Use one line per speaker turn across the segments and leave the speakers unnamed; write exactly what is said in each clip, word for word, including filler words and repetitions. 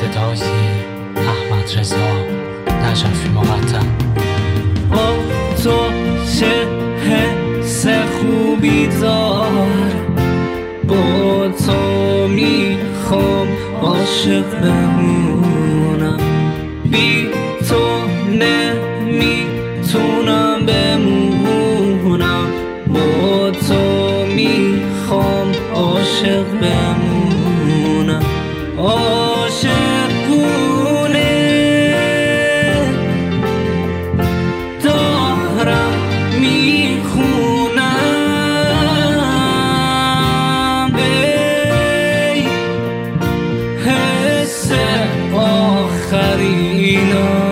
صدای احمد رضا نجفی مقدم.
با تو چه حس خوبی دار، با تو میخوام عاشق بمونم، بی تو نمیتونم بمونم، با تو میخوام عاشق بمونم. عاشقونه دارم میخونم بی حس آخرینا.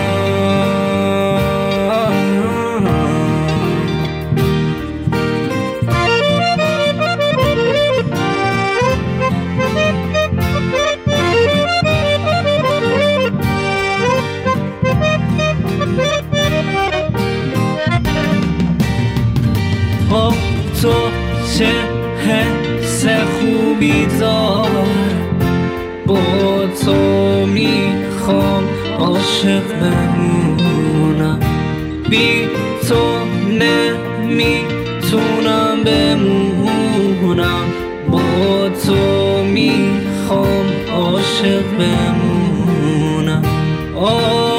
با تو چه حس خوبی دار، با تو میخوام عاشق بمونم، بی تو نمیتونم بمونم، با تو میخوام عاشق بمونم.